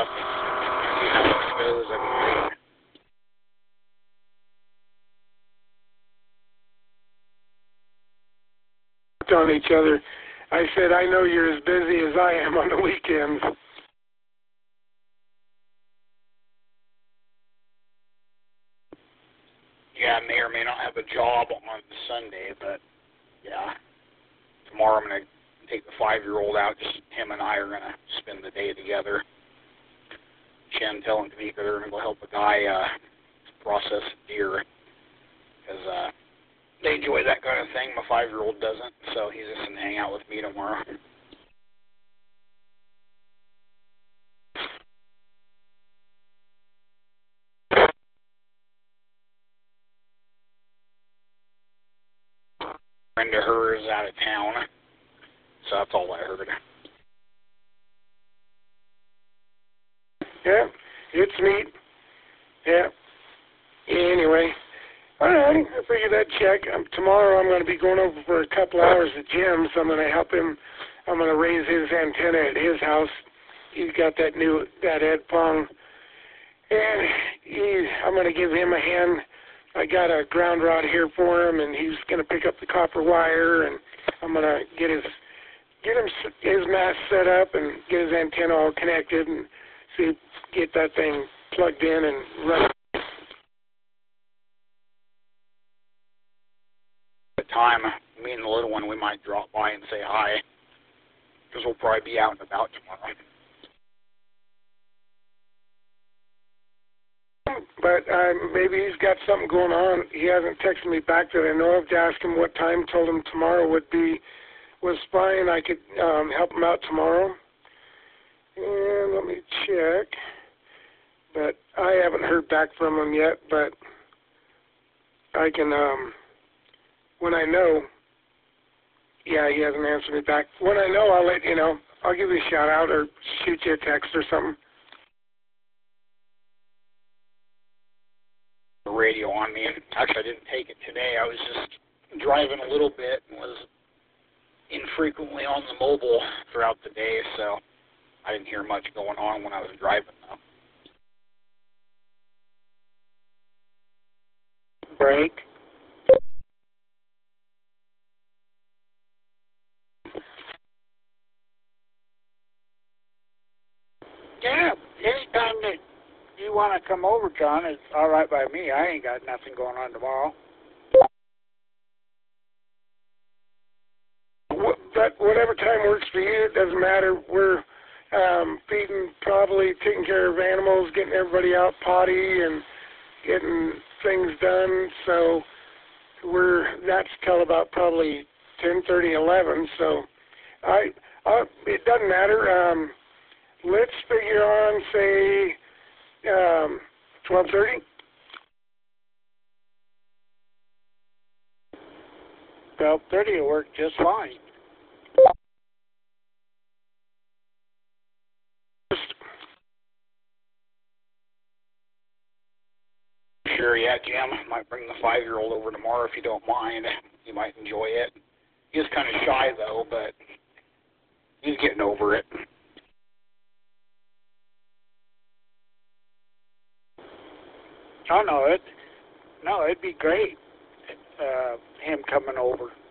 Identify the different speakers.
Speaker 1: stuff. See how it goes. That'd be great.
Speaker 2: On each other. I said, I know you're as busy as I am on the weekends.
Speaker 1: Yeah, I may or may not have a job on Sunday, but yeah. Tomorrow I'm going to take the 5-year-old out. Just him and I are going to spend the day together. Chantel and Tamika, they're going to go help a guy process deer. Because they enjoy that kind of thing. My 5-year-old doesn't, so he's just going to hang out with me tomorrow. A friend of hers out of town, so that's all I heard.
Speaker 2: Yeah, it's neat. Yeah. Anyway, all right, I figured I'd check. Tomorrow I'm going to be going over for a couple hours at Jim's. I'm going to help him. I'm going to raise his antenna at his house. He's got that Ed Pong, and I'm going to give him a hand. I got a ground rod here for him, and he's going to pick up the copper wire, and I'm going to get him his mast set up and get his antenna all connected and get that thing plugged in and run.
Speaker 1: At the time, me and the little one, we might drop by and say hi, because we'll probably be out and about tomorrow.
Speaker 2: But maybe he's got something going on. He hasn't texted me back that I know of to ask him what time. Told him tomorrow was fine. I could help him out tomorrow. And let me check. But I haven't heard back from him yet. But I can, when I know, yeah, he hasn't answered me back. When I know, I'll let you know. I'll give you a shout out or shoot you a text or something.
Speaker 1: The radio on me, and actually I didn't take it today. I was just driving a little bit and was infrequently on the mobile throughout the day, so I didn't hear much going on when I was driving, though.
Speaker 2: Break.
Speaker 3: Yeah, anytime that you want to come over, John, it's all right by me. I ain't got nothing going on tomorrow.
Speaker 2: But whatever time works for you, it doesn't matter. We're feeding, probably taking care of animals, getting everybody out potty and getting things done. So that's till about probably 10:30, 11. So it doesn't matter. Let's figure on, say, 12:30.
Speaker 3: 12:30 will work just fine.
Speaker 1: Sure, yeah, Jim. Might bring the 5-year-old over tomorrow if you don't mind. You might enjoy it. He's kind of shy, though, but he's getting over it.
Speaker 3: Oh, no, it'd be great, him coming over.